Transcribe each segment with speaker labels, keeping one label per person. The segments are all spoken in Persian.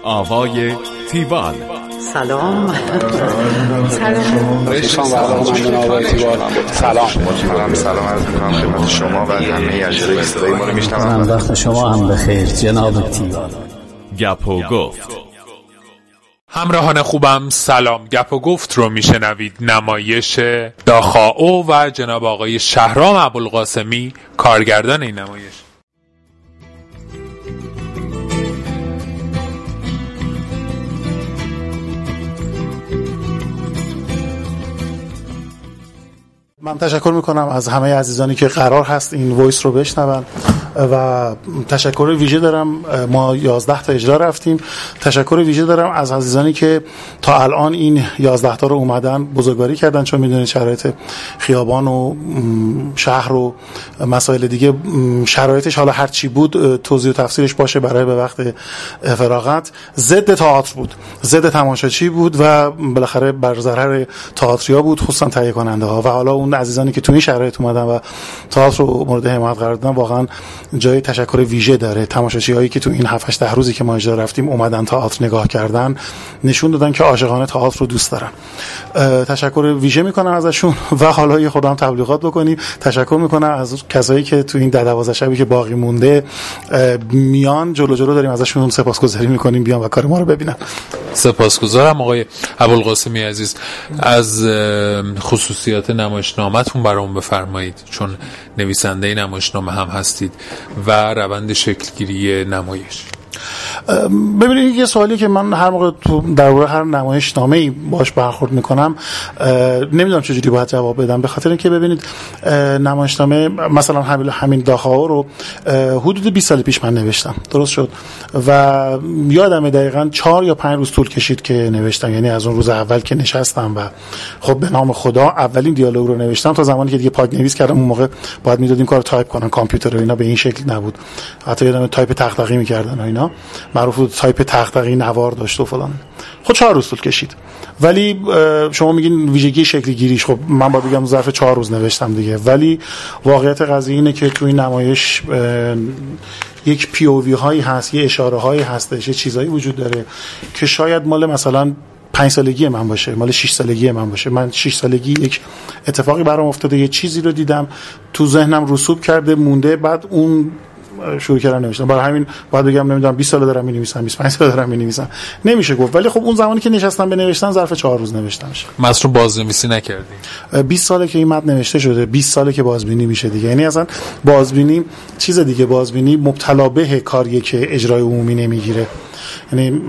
Speaker 1: آوای تیوال.
Speaker 2: سلام.
Speaker 3: سلام عرض می‌کنم خدمت شما و همه اجرای صدای ما رو میشنوم.
Speaker 2: وقت شما هم بخیر جناب تیوال.
Speaker 1: گپ و گفت.
Speaker 4: همراهان خوبم سلام. گپ و گفت رو میشنوید. نمایش داخائو و جناب آقای شهرام ابوالقاسمی کارگردان این نمایش.
Speaker 5: من تشکر میکنم از همه عزیزانی که قرار هست این وایس رو بشنون و تشکر ویژه دارم. ما 11 تا اجرا رفتیم. تشکر ویژه دارم از عزیزانی که تا الان این 11 تا رو اومدن بزرگواری کردن، چون میدونید شرایط خیابان و شهر و مسائل دیگه شرایطش حالا هر چی بود توضیح و تفسیرش باشه برای به وقت فراغت. ضد تئاتر بود، ضد تماشاچی بود و بالاخره بر ضرر تئاتریا بود، خصوصا تهیه کننده ها. و حالا اون عزیزانی که تو این شرایط اومدن و تئاتر رو مورد حمایت قرار دادن واقعا جای تشکر ویژه داره. تماشاچی هایی که تو این 7-8 روزی که ما اجرا رفتیم اومدن تئاتر نگاه کردن، نشون دادن که عاشقانه تئاتر رو دوست دارن. تشکر ویژه میکنم ازشون و حالا یه خودم تبلیغات بکنیم. تشکر میکنم از کسایی که تو این 10-12 شبی که باقی مونده میان جلو داریم ازشون سپاسگزاری میکنیم بیان و کار ما رو ببینن.
Speaker 4: سپاسگزارم آقای ابوالقاسمی عزیز. از خصوصیات نمایشنامه‌تون برام بفرمایید، چون نویسنده نمایشنامه هم هستید و روند شکلگیری نمایش.
Speaker 5: ببینید یه سوالی که من هر موقع تو درباره هر نمایشنامه‌ای باش برخورد میکنم نمیدونم چجوری باید جواب بدم، به خاطر اینکه ببینید نمایشنامه مثلا همین داخائو رو حدود 20 سال پیش من نوشتم، درست شد و یادمه دقیقاً 4 یا 5 روز طول کشید که نوشتم. یعنی از اون روز اول که نشستم و خب به نام خدا اولین دیالوگ رو نوشتم تا زمانی که دیگه پاک نویس کردم. اون موقع باید میدادیم کارو تایپ کنن، کامپیوتر و اینا به این شکل نبود. حتی یادمه تایپ تقطقی میکردن و اینا، معروف بود تایپ تقطقی نوار داشت و فلان. خب 4 روز طول کشید. ولی شما میگین ویژگی شکل گیریش، خب من باید بگم ظرف 4 روز نوشتم دیگه. ولی واقعیت قضیه اینه که تو این نمایش یک پی او وی هایی هست، یه اشاره هایی هستش، یه چیزایی وجود داره که شاید مال مثلا 5 سالگی من باشه، مال 6 سالگی من باشه. من 6 سالگی یک اتفاقی برام افتاده، یه چیزی رو دیدم تو ذهنم رسوب کرده مونده، بعد اون شروع کردم نوشتن. برای همین باید بگم نمیدونم 20 سال دارم می‌نویسم، 25 سال دارم می‌نویسم، نمیشه گفت. ولی خب اون زمانی که نشستم به نوشتن ظرف 4 روز نوشتمش.
Speaker 4: متن بازنویسی نکردی؟
Speaker 5: 20 ساله که این متن نوشته شده، 20 ساله که بازبینی میشه دیگه. یعنی اصلا بازبینی چیز دیگه، بازبینی مبتلا به کاریه که اجرای عمومی نمیگیره. یعنی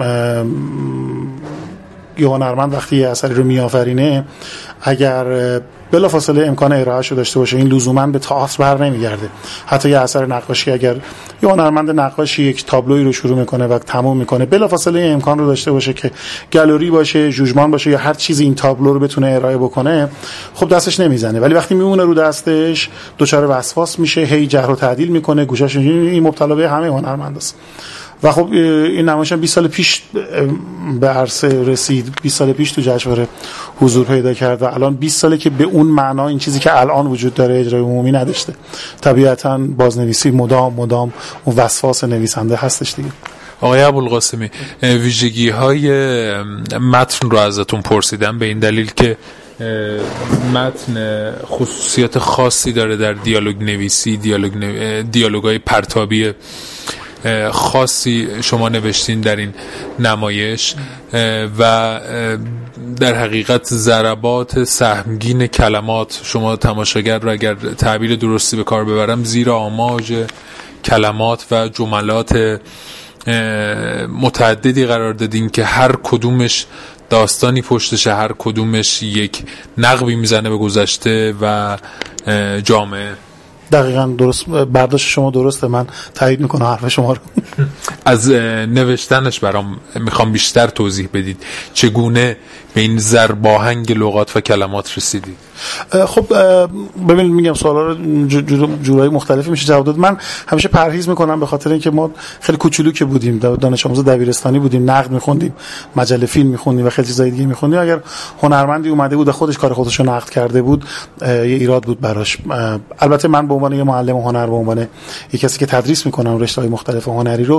Speaker 5: یه هنرمند وقتی یه اثری رو میآفرینه اگر بلافاصله امکان ارائه‌اش رو داشته باشه این لزوما به تئاتر بر نمیگرده. حتی یه اثر نقاشی اگر یه هنرمند نقاشی یک تابلویی رو شروع میکنه و تموم میکنه بلافاصله این امکان رو داشته باشه که گالری باشه، جوجمان باشه یا هر چیزی این تابلو رو بتونه ارائه بکنه، خب دستش نمیزنه. ولی وقتی میمونه رو دستش دچار وسواس میشه، هی جهر و تعدیل میکنه، گوشش این مبتلا به همه هنرمنداست. و خب این نمایش 20 سال پیش به عرصه رسید، 20 سال پیش تو جشنواره حضور پیدا کرد و الان 20 ساله که به اون معنا این چیزی که الان وجود داره اجرای عمومی نداشته. طبیعتاً بازنویسی مدام اون وسواس نویسنده هستش دیگه.
Speaker 4: آقای ابوالقاسمی، ویژگی‌های متن رو ازتون پرسیدم به این دلیل که متن خصوصیات خاصی داره در دیالوگ نویسی، دیالوگ‌های پرتابی خاصی شما نوشتین در این نمایش و در حقیقت ضربات سهمگین کلمات شما تماشاگر رو اگر تعبیر درستی به کار ببرم زیر آماج کلمات و جملات متعددی قرار دادین که هر کدومش داستانی پشتشه، هر کدومش یک نقبی میزنه به گذشته و جامعه.
Speaker 5: دقیقاً درست، برداشت شما درسته، من تایید میکنم حرف شما رو.
Speaker 4: از نوشتنش برام میخوام بیشتر توضیح بدید، چگونه به این ضرباهنگ لغات و کلمات رسیدید؟
Speaker 5: خب ببینید میگم سوالا رو جورای مختلفی میشه جواب داد. من همیشه پرهیز میکنم به خاطر اینکه ما خیلی کوچولو که بودیم، دانش آموز دبیرستانی بودیم، نقد میخوندیم، مجله فیلم میخوندیم و خیلی چیزای دیگه میخوندیم. اگر هنرمندی اومده بود و خودش کار خودش رو نقد کرده بود یه ایراد بود براش. البته من به عنوان یه معلم هنر، به عنوان یه کسی که تدریس میکنم رشته‌های مختلف هنری رو،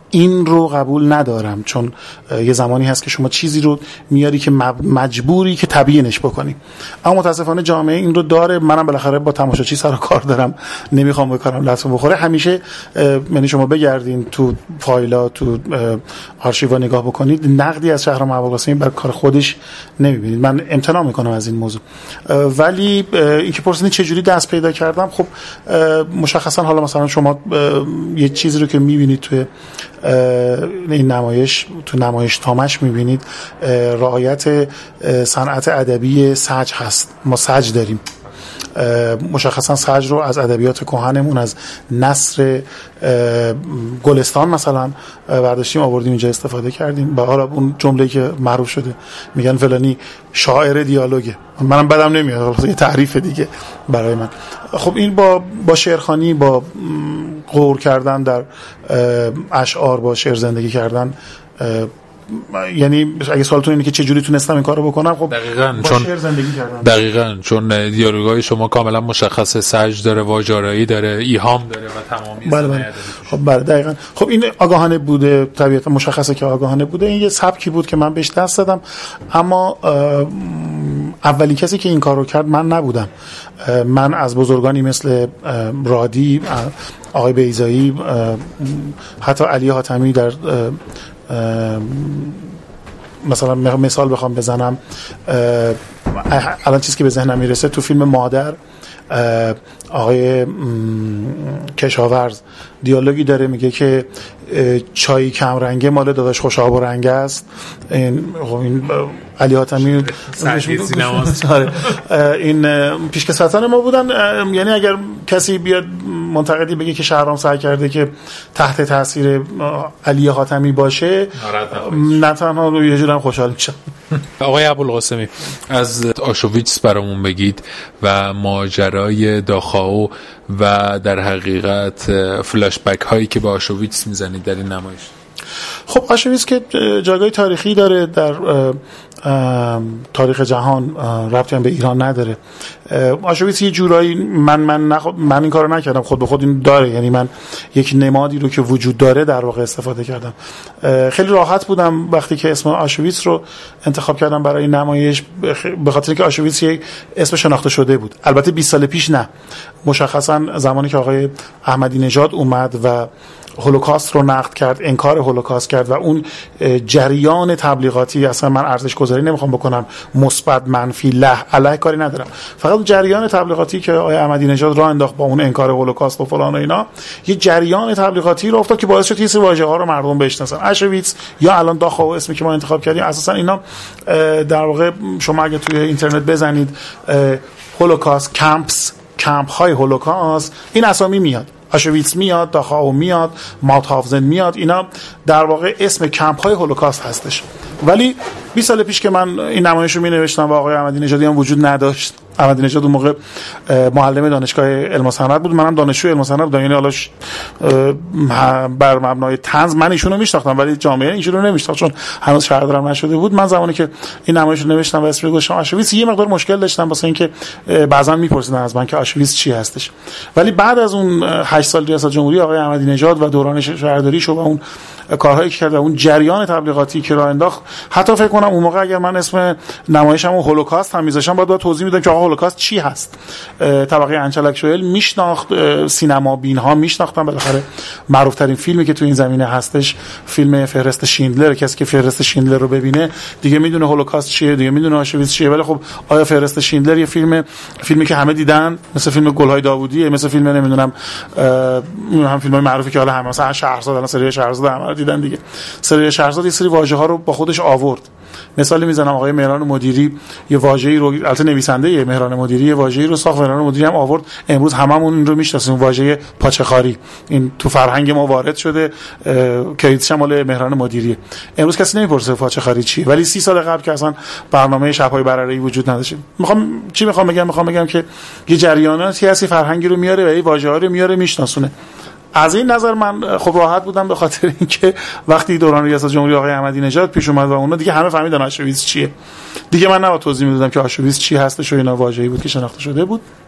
Speaker 5: این رو قبول ندارم، چون یه زمانی هست که شما چیزی رو میاری که مجبوری که تبیینش بکنی. اما متاسفانه جامعه این رو داره. منم بالاخره با تماشاچی سر و کار دارم، نمیخوام بکنم لطمه بخوره. همیشه یعنی شما بگردین تو فایل‌ها، تو آرشیوها نگاه بکنید، نقدی از شهرام ابوالقاسمی بر کار خودش نمیبینید. من امتناع میکنم از این موضوع. ولی اینکه پرسیدین چه جوری دست پیدا کردم، خب مشخصا حالا مثلا شما یه چیزی رو که میبینید توی این نمایش، تو نمایشنامه‌اش میبینید رعایت صنعت ادبی سج هست. ما سج داریم، مشخصا سج رو از ادبیات کهنمون، از نثر گلستان مثلا برداشتیم آوردیم اینجا استفاده کردیم. به حالا اون جمله‌ای که معروف شده میگن فلانی شاعر دیالوگه، منم بدم نمیاد، یه تعریف دیگه برای من. خب این با شعرخوانی، با غور کردن در اشعار، با شعر زندگی کردن، یعنی اگه سوالتون اینه که چه جوری تونستم این کارو بکنم، خب
Speaker 4: دقیقاً چون دیالوگای شما کاملا مشخص، سج داره، واژه‌آرایی داره، ایهام داره و تمامی
Speaker 5: بله. خب بله دقیقاً. خب این آگاهانه بوده، طبیعتا مشخصه که آگاهانه بوده. این یه سبکی بود که من بهش دست دادم، اما اولین کسی که این کارو کرد من نبودم. من از بزرگانی مثل رادی، آقای بیضایی، حتی علی حاتمی در مثلا مثال بخوام بزنم، الان چیزی که به ذهنم میرسه تو فیلم مادر آقای کشاورز دیالوگی داره، میگه که چای کم رنگه مال داداش خوشاب و رنگ است. این علی حاتمی این پیشکسوتان ما بودن. یعنی اگر کسی بیاد منتقدی بگه که شهرام سعی کرده که تحت تاثیر علی حاتمی باشه، نه تنها یه جورم خوشحال میشم.
Speaker 4: آقای ابوالقاسمی، از آشویتس برامون بگید و ماجرای داخاو و در حقیقت فلاش بک هایی که به آشویتس میزنید در این نمایش.
Speaker 5: خب آشویتس که جایگاه تاریخی داره در تاریخ جهان، ربطی هم به ایران نداره. آشویتس یه جورایی من این کارو نکردم، خود به خود این داره. یعنی من یک نمادی رو که وجود داره در واقع استفاده کردم. خیلی راحت بودم وقتی که اسم آشویتس رو انتخاب کردم برای نمایش، به خاطر اینکه آشویتس یک اسم شناخته شده بود. البته 20 سال پیش نه، مشخصا زمانی که آقای احمدی نژاد اومد و هولوکاست رو نقد کرد، انکار هولوکاست کرد و اون جریان تبلیغاتی، اصلا من ارزش گذاری نمیخوام بکنم، مثبت منفی علیه کاری ندارم، فقط جریان تبلیغاتی که آقای احمدی نژاد راه انداخت با اون انکار هولوکاست و فلان و اینا، یه جریان تبلیغاتی رو افتاد که باعث شد این واژه‌ها رو مردم بشناسن. آشویتس یا الان داخاو اسمی که ما انتخاب کردیم، اساسا اینا در واقع شما اگه توی اینترنت بزنید هولوکاست کمپ های هولوکاست، این اسامی میاد. آشویتس میاد، داخاو میاد، ماوتهاوزن میاد، اینا در واقع اسم کمپ های هولوکاست هستش. ولی 20 سال پیش که من این نمایش رو می نوشتم و آقای احمدی نژادی هم وجود نداشت. احمدی نژاد اون موقع معلم دانشگاه علم و صنعت بود، منم دانشجوی علم و صنعت بودم. یعنی حالا بر مبنای طنز من ایشونو میشناختم ولی جامعه ایشونو نمیشناخت، چون هنوز شهردارم نشده بود. من زمانی که این نمایش رو نوشتم و اسم گذاشتم آشویتس، یه مقدار مشکل داشتم واسه اینکه بعضا میپرسیدن از من که آشویتس چی هستش. ولی بعد از اون 8 سال ریاست جمهوری آقای احمدی نژاد و دوران شهرداریش و اون کارهایی که کرد و اون جریان تبلیغاتی که راه انداخت، حتی فکر کنم اون موقع اگر من اسم نمایشمو هولوکاست هم میذاشتم باید توضیح میدادم که آقا هولوکاست چی هست. طبقه انچلک شوئل میشناخت، سینما بین ها میشناختن. بالاخره معروف ترین فیلمی که تو این زمینه هستش فیلم فهرست شیندلر. کسی که فهرست شیندلر رو ببینه دیگه میدونه هولوکاست چیه، دیگه میدونه آشویتس چیه. ولی خب آیا فهرست شیندلر یه فیلمی که همه دیدن، مثل فیلم گل‌های داوودیه، مثل فیلم نمیدونم هم فیلم‌های معروفی که حالا همه مثلا شهرزاد، الان سری شهرزاد همه دیدن دیگه. سری شهرزاد یه سری واژه‌ها رو با خودش آورد. مثالی میزنم، آقای مهران مدیری یه واژه‌ای رو، البته نویسنده مهران مدیری یه واژه‌ای رو ساخت، مهران مدیری هم آورد. امروز هممون این رو میشناسیم، واژه پاچه‌خواری. این تو فرهنگ ما وارد شده، کریدیتش مال مهران مدیری. امروز کسی نمیپرسه پاچه‌خواری چیه، ولی 30 سال قبل که اصلا برنامه شب‌های برره‌ای وجود نداشت. میخوام بگم که یه جریاناتی هستی فرهنگی رو میاره و این واژه‌ها رو میاره میشناسونه. از این نظر من خب راحت بودم، به خاطر اینکه وقتی دوران ریاست جمهوری آقای احمدی نژاد پیش اومد و اونا دیگه همه فهمیدن آشویتس چیه. دیگه من نباید توضیح میدادم که آشویتس چی هستش و اینا، واژه‌ای بود که شناخته شده بود.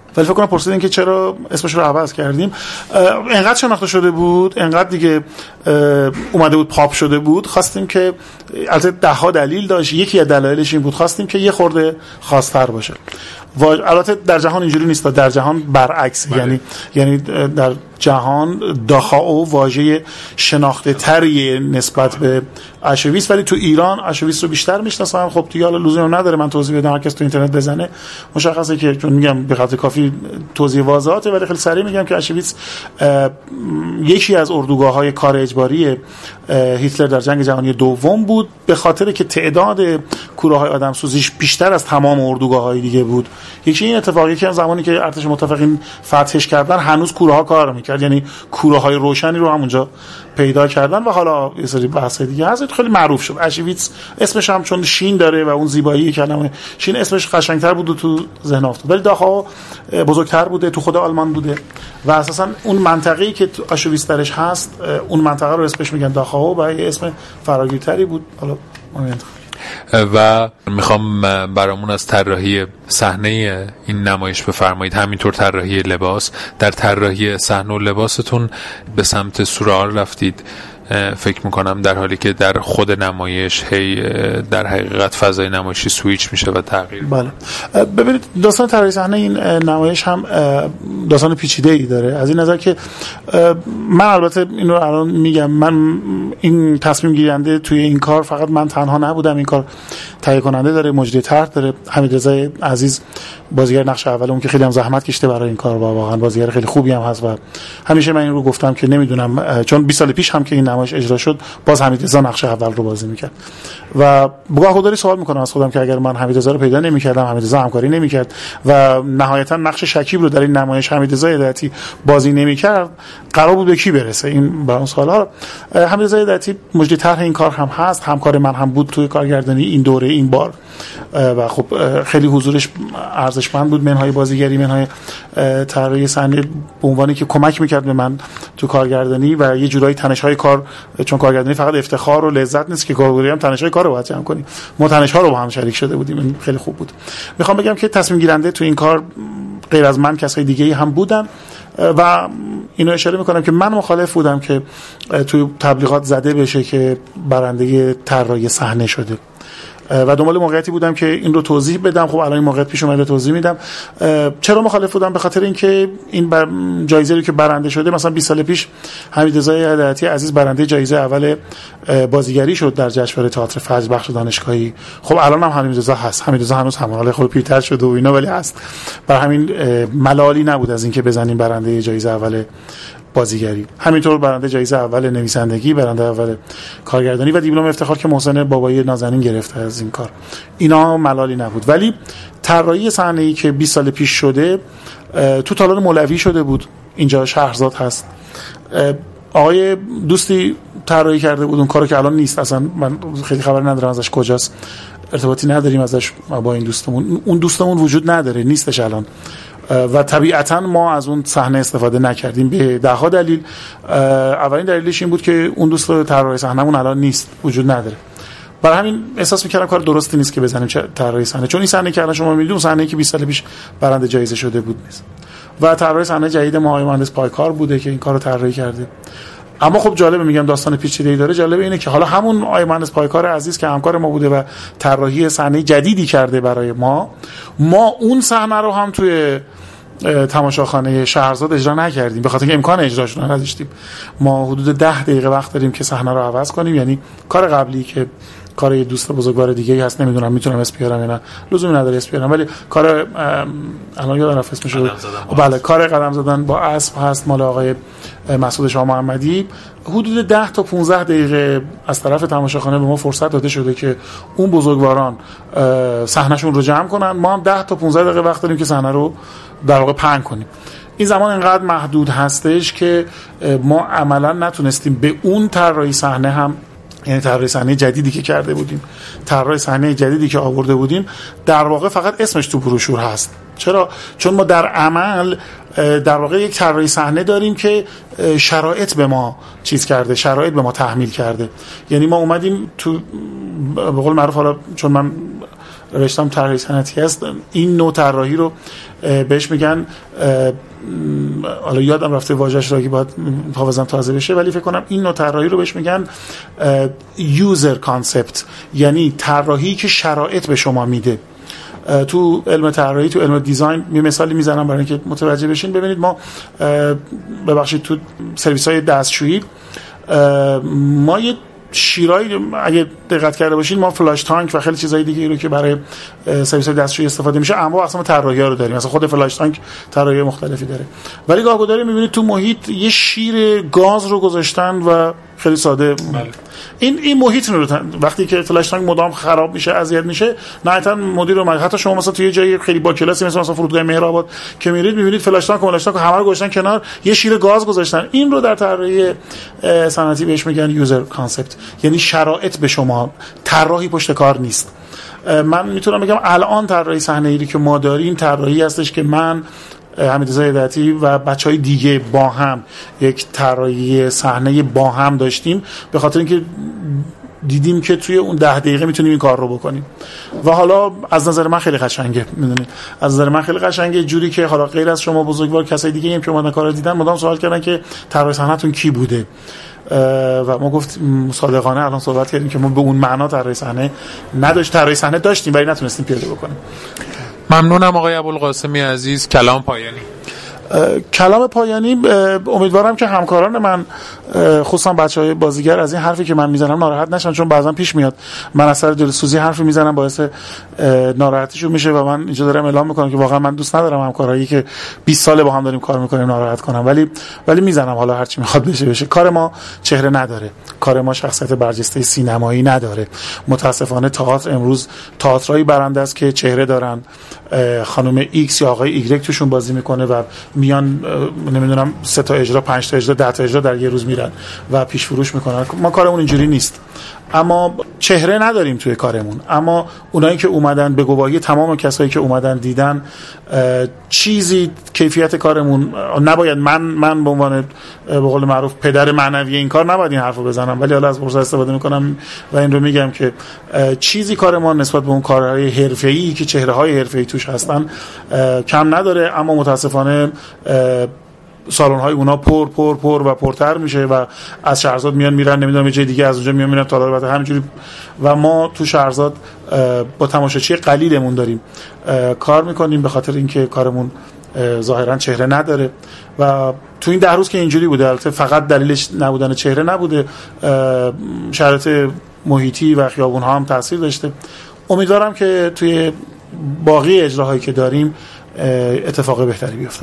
Speaker 5: ولی فکر کنم پرسیدین که چرا اسمش رو عوض کردیم. انقدر شناخته شده بود، انقدر دیگه اومده بود پاپ شده بود، خواستیم که البته 10 دلیل داشت، یکی از دلایلش این بود خواستیم که یه خورده خاص‌تر باشه. البته در جهان اینجوری نیست، در جهان برعکس. یعنی در جهان داخائو واژه شناخته تری نسبت به اشویس، ولی تو ایران اشویس رو بیشتر میشناسن. خب دیگه حالا لزومی نداره من توضیح بدم، هر کس تو اینترنت بزنه مشخصه که، چون میگم به خاطر کافی توضیح واضحاته، ولی خیلی سریع میگم که اشویس یکی از اردوگاه‌های کار اجباری هیتلر در جنگ جهانی دوم بود، به خاطر که تعداد کوره‌های آدمسوزیش بیشتر از تمام اردوگاه‌های دیگه بود. یکی این اتفاقی که زمانی که ارتش متفقین فتحش کردن هنوز کوره‌ها کار می‌کرد، یعنی کوره‌های روشنی رو همونجا پیدا کردن و حالا یه سری بحث دیگه هست. خیلی معروف شد اشویتس، اسمش هم چون شین داره و اون زیبایی کلمه شین اسمش قشنگتر بود و تو ذهن افتاد، ولی داخائو بزرگتر بوده، تو خود آلمان بوده و اساسا اون منطقه‌ای که اشویتس درش هست اون منطقه رو اسمش میگن داخائو و یه اسم فراگیرتری بود. حالا
Speaker 4: و میخوام برامون از طراحی صحنه این نمایش بفرمایید، همینطور طراحی لباس. در طراحی صحنه و لباستون به سمت سورئال رفتید فکر میکنم، در حالی که در خود نمایش در حقیقت فضای نمایشی سویچ میشه و تغییر.
Speaker 5: بله ببینید داستان طراحی صحنه این نمایش هم داستان پیچیده‌ای داره، از این نظر که من البته اینو الان میگم، من این تصمیم گیرنده توی این کار فقط من تنها نبودم، این کار تهیه کننده داره، مجری طرح داره، حمیدرضا عزیز بازیگر نقش اول اون که خیلی هم زحمت کشیده برای این کار و واقعا بازیگر خیلی خوبی هم هست و همیشه من این رو گفتم که نمیدونم، چون 20 سال پیش هم که این نمایش اجرا شد باز حمیدرضا نقش اول رو بازی میکرد و بگاه خودداری سوال میکنم از خودم که اگر من حمیدرضا رو پیدا نمیکردم، حمیدرضا همکاری نمیکرد و نهایتا نقش شکیب رو در این نمایش حمیدرضا هدایتی بازی نمیکرد، قرار بود به کی برسه؟ این برام سوال‌ها. حمیدرضا هدایتی مجری طرح این کار هم هست، همکار من هم بود توی کارگردانی این دوره این بار و خب خیلی حضورش ارزشمند بود، منهای بازیگری، منهای طراحی صحنه، به عنوانی که کمک میکرد به من تو کارگردانی و یه جورایی تنش‌های کار، چون کارگردانی فقط افتخار و لذت نیست که کارگردانی هم تنش‌های کار رو باید جمع کنیم، ما تنش‌ها رو با هم شریک شده بودیم، این خیلی خوب بود. میخوام بگم که تصمیم گیرنده تو این کار غیر از من کسای دیگه‌ای هم بودن و اینو اشاره میکنم که من مخالف بودم که توی تبلیغات زده بشه که برنده طراحی صحنه شده و دنبال موقعیتی بودم که این رو توضیح بدم. خب الان این موقعیت پیش اومده توضیح میدم. چرا مخالف بودم؟ به خاطر اینکه این جایزه رو که برنده شده، مثلا 20 سال پیش حمیدرضا هدایتی عزیز برنده جایزه اول بازیگری شد در جشنواره تئاتر فجر بخش دانشگاهی. خب الان هم حمیدرضا هست، حمیدرضا هنوز همون خود پیرتر شده و اینا ولی هست، برای همین ملالی نبود از اینکه بزنیم برنده جایزه اول بازیگری. همینطور برنده جایزه اول نویسندگی، برنده اول کارگردانی و دیپلم افتخار که محسن بابایی نازنین گرفته از این کار، اینا ملالی نبود. ولی طراحی صحنه‌ای که 20 سال پیش شده تو تالار مولوی شده بود، اینجا شهرزاد هست، آقای دوستی طراحی کرده بود اون کارو که الان نیست، اصلا من خیلی خبر ندارم ازش کجاست، ارتباطی نداریم ازش با این دوستمون، اون دوستمون وجود نداره، نیستش الان و طبیعتا ما از اون صحنه استفاده نکردیم به 10 دلیل. اولین دلیلش این بود که اون دوست طراحی صحنه‌مون الان نیست، وجود نداره، برای همین احساس می‌کردم کار درستی نیست که بزنیم طراحی صحنه، چون این صحنه که الان شما می‌بینید اون صحنه‌ای که 20 سال پیش برنده جایزه شده بود نیست و طراحی صحنه جدید ما آقای مهندس پایکار بوده که این کارو طراحی کرده. اما خب جالبه، میگم داستان پیچیده‌ای داره. جالبه اینه که حالا همون آقای مهندس پایکار عزیز که همکار ما بوده و طراحی صحنه جدیدی کرده برای ما اون صحنه رو هم توی تماشاخانه شهرزاد اجرا نکردیم، به خاطر اینکه امکان اجراش رو نداشتیم. ما حدود 10 دقیقه وقت داریم که صحنه رو عوض کنیم، یعنی کار قبلی که کار یه دوست بزرگوار دیگه‌ای هست، نمیدونم میتونم اسم بیارم یا نه، لزومی نداره اسم بیارم، ولی کار الان یادم رفت اسمش رو، بله کار قدم زدن با اسب هست مال آقای مسعود شاه محمدی. حدود 10 تا 15 دقیقه از طرف تماشاخانه به ما فرصت داده شده که اون بزرگواران صحنه‌شون رو جمع کنن، ما هم 10 تا 15 دقیقه وقت داریم که صحنه رو در واقع پهن کنیم. این زمان انقدر محدود هستش که ما عملا نتونستیم به اون طراحی صحنه هم، یعنی طراحی صحنه جدیدی که کرده بودیم، طراحی صحنه جدیدی که آورده بودیم، در واقع فقط اسمش تو بروشور هست. چرا؟ چون ما در عمل در واقع یک طراحی صحنه داریم که شرایط به ما چیز کرده، شرایط به ما تحمیل کرده. یعنی ما اومدیم تو به قول معروف، حالا چون من رشته‌ام طراحی صنعتی است، این نوع طراحی رو بهش میگن، حالا یادم رفته واژه‌اش رو که باید حافظم تازه بشه، ولی فکر کنم این نوع طراحی رو بهش میگن یوزر کانسپت، یعنی طراحی که شرایط به شما میده. تو علم طراحی، تو علم دیزاین، یه مثالی میزنم برای اینکه متوجه بشین. ببینید ما ببخشید تو سرویس‌های دستشویی ما یه شیرایی، اگه دقت کرده باشین، ما فلاش تانک و خیلی چیزای دیگه رو که برای سرویس‌های دستشویی استفاده میشه انواع اقسام طراحی‌ها رو داریم. مثلا خود فلاش تانک طراحی مختلفی داره، ولی گاه‌گداری می‌بینید تو محیط یه شیر گاز رو گذاشتن و خیلی ساده. این محیط رو وقتی که فلاش تانک مدام خراب میشه، اذیت میشه، نهایتا مدیر رو حتی شما مثلا توی جایی خیلی با کلاسی مثلا فرودگاه مهرآباد که میرید می‌بینید فلاش تانک همه رو گذاشتن کنار، یه شیر گاز گذاشتن. این رو در طراحی صنعتی بهش میگن یوزر کانسپت، یعنی شرایط به شما، طراحی پشت کار نیست. من میتونم بگم الان طراحی صحنه‌ای که ما داریم طراحی هستش که من، حمیدرضا هدایتی و بچهای دیگه با هم یک طراحی صحنه با هم داشتیم، به خاطر اینکه دیدیم که توی اون 10 دقیقه میتونیم این کار رو بکنیم. و حالا از نظر من خیلی قشنگه، میدونید، از نظر من خیلی قشنگه، جوری که حالا غیر از شما بزرگوار کسای دیگه هم که اومدن کارو دیدن مدام سوال کردن که طراح صحنه‌تون کی بوده، و ما گفتیم صادقانه الان صحبت کردیم که ما به اون معنا طراحی صحنه نداشت، طراحی صحنه داشتیم ولی نتونستیم پیاده بکنیم.
Speaker 4: ممنونم آقای ابوالقاسمی عزیز. کلام پایانی.
Speaker 5: کلام پایانی، امیدوارم که همکاران من، خصوصا بچهای بازیگر، از این حرفی که من میزنم ناراحت نشن، چون بعضا پیش میاد من از سر دلسوزی حرفی میزنم باعث ناراحتیشون میشه و من اینجا دارم اعلام میکنم که واقعا من دوست ندارم همکارایی که 20 ساله با هم داریم کار میکنیم ناراحت کنم، ولی میزنم، حالا هر چی میخواد بشه. کار ما چهره نداره، کار ما شخصیت برجسته سینمایی نداره. متاسفانه تئاتر امروز تئاترایی برنده است که چهره دارن، خانم ایکس یا آقای ایگرگ توشون بازی میکنه و میان نمیدونم 3 تا اجرا، 5 تا اجرا، 10 تا اجرا در یه روز میرن و پیش فروش میکنن. ما کارمون اینجوری نیست، اما چهره نداریم توی کارمون. اما اونایی که اومدن، به گواهی تمام کسایی که اومدن دیدن، چیزی کیفیت کارمون نباید، من به عنوان به قول معروف پدر معنوی این کار نباید این حرفو بزنم، ولی حالا از فرصت استفاده میکنم و این رو میگم که چیزی کار ما نسبت به اون کارهای حرفه‌ای که چهره‌های حرفه‌ای توش هستن کم نداره، اما متاسفانه سالن‌های اونا پر و پرتر میشه و از شهرزاد میان میرن نمیدونم یه جای دیگه، از اونجا میان میرن تالار، همینجوری. و ما تو شهرزاد با تماشاچی قلیلمون داریم کار میکنیم، به خاطر اینکه کارمون ظاهرا چهره نداره. و تو این 10 روز که اینجوری بوده، البته فقط دلیلش نبودن چهره نبوده، شرایط محیطی و خیابون‌ها هم تاثیر داشته. امیدوارم که توی باقی اجراهایی که داریم اتفاق بهتری بیفته.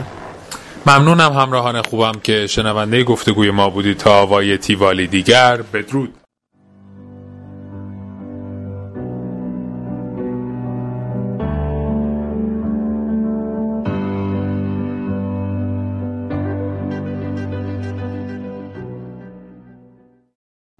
Speaker 4: ممنونم همراهان خوبم که شنونده گفتگوی ما بودید. تا آوای تیوالی دیگر، بدرود.